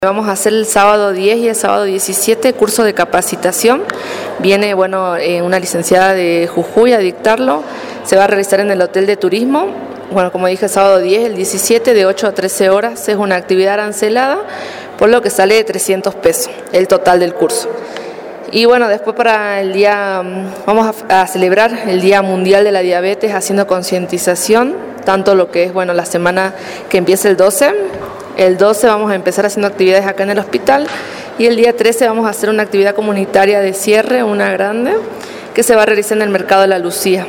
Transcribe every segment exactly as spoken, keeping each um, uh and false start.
Vamos a hacer el sábado diez y el sábado diecisiete curso de capacitación. Viene bueno eh, una licenciada de Jujuy a dictarlo. Se va a realizar en el Hotel de Turismo. Bueno, como dije, el sábado diez, el diecisiete de ocho a trece horas. Es una actividad arancelada, por lo que sale de trescientos pesos el total del curso. Y bueno, después para el día, vamos a, a celebrar el Día Mundial de la Diabetes haciendo concientización, tanto lo que es bueno la semana que empieza el doce. El doce vamos a empezar haciendo actividades acá en el hospital y el día trece vamos a hacer una actividad comunitaria de cierre, una grande, que se va a realizar en el Mercado de la Lucía.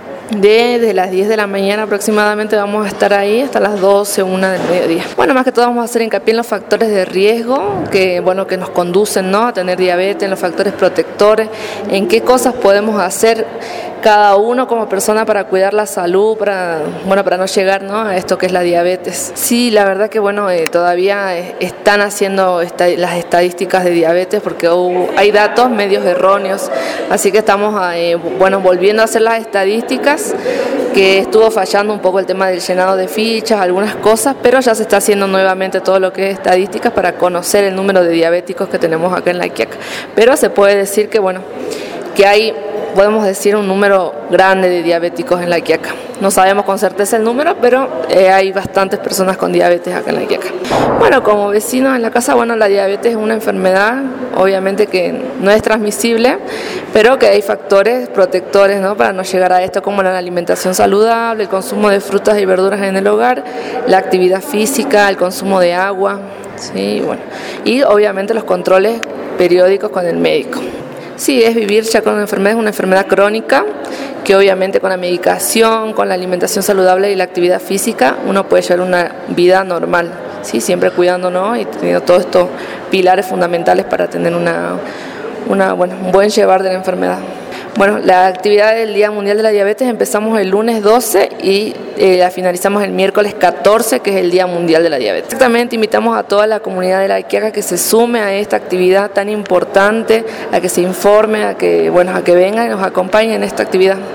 Desde las diez de la mañana aproximadamente vamos a estar ahí hasta las doce, una del mediodía. Bueno, más que todo vamos a hacer hincapié en los factores de riesgo que, bueno, que nos conducen, ¿no?, a tener diabetes, en los factores protectores, en qué cosas podemos hacer cada uno como persona para cuidar la salud, para, bueno, para no llegar, ¿no?, a esto que es la diabetes. Sí, la verdad que bueno, eh, todavía eh, están haciendo esta, las estadísticas de diabetes porque hubo, hay datos medios erróneos, así que estamos eh, bueno, volviendo a hacer las estadísticas, que estuvo fallando un poco el tema del llenado de fichas, algunas cosas, pero ya se está haciendo nuevamente todo lo que es estadísticas para conocer el número de diabéticos que tenemos acá en La Quiaca. Pero se puede decir que bueno, que hay, podemos decir, un número grande de diabéticos en La Quiaca. No sabemos con certeza el número, pero eh, hay bastantes personas con diabetes acá en La Quiaca. Bueno, como vecinos en la casa, bueno, la diabetes es una enfermedad, obviamente que no es transmisible, pero que hay factores protectores, ¿no?, para no llegar a esto, como la alimentación saludable, el consumo de frutas y verduras en el hogar, la actividad física, el consumo de agua, sí, bueno, y obviamente los controles periódicos con el médico. Sí, es vivir ya con una enfermedad, es una enfermedad crónica, que obviamente con la medicación, con la alimentación saludable y la actividad física, uno puede llevar una vida normal, ¿sí?, siempre cuidándonos y teniendo todos estos pilares fundamentales para tener una, una, bueno, un buen llevar de la enfermedad. Bueno, la actividad del Día Mundial de la Diabetes empezamos el lunes doce y eh, la finalizamos el miércoles catorce, que es el Día Mundial de la Diabetes. Exactamente, invitamos a toda la comunidad de La Quiaca que se sume a esta actividad tan importante, a que se informe, a que, bueno, a que vengan y nos acompañen en esta actividad.